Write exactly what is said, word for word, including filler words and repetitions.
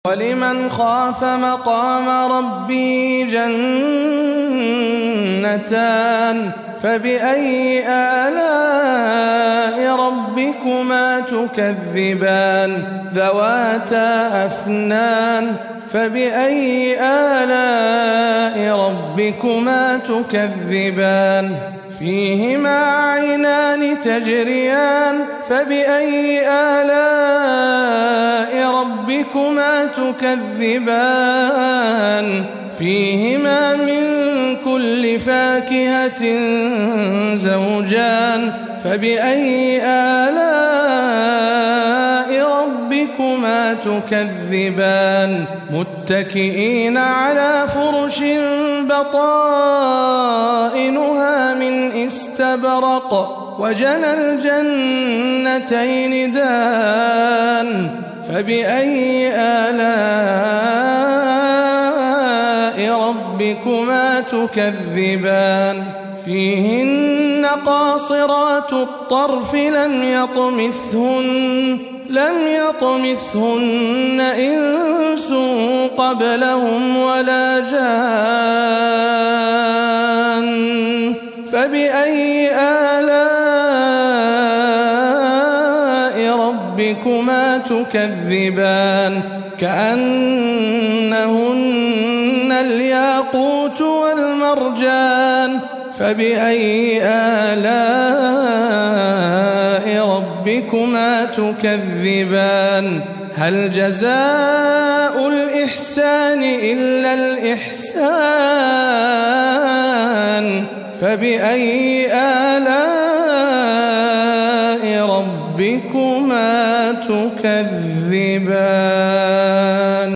ولمن خاف مقام ربه جنتان فبأي آلاء ربكما تكذبان ذواتا أفنان فبأي آلاء ربكما تكذبان فيهما عينان تجريان فبأي آلاء ربكما تكذبان فيهما من كل فاكهة زوجان فبأي آلاء ربكما تكذبان متكئين على فرش بطائنها من استبرق وجنى الجنتين دان فبأي آلاء ربكما تكذبان فيهن قاصرات الطرف لم يطمثهن لم يطمثهن إنس قبلهم ولا جان فبأي آلاء ربكما تكذبان كأنهن الياقوت والمرجان فبأي آلاء ربكما تكذبان هل جزاء الإحسان إلا الإحسان فبأي آلاء ربكما تكذبان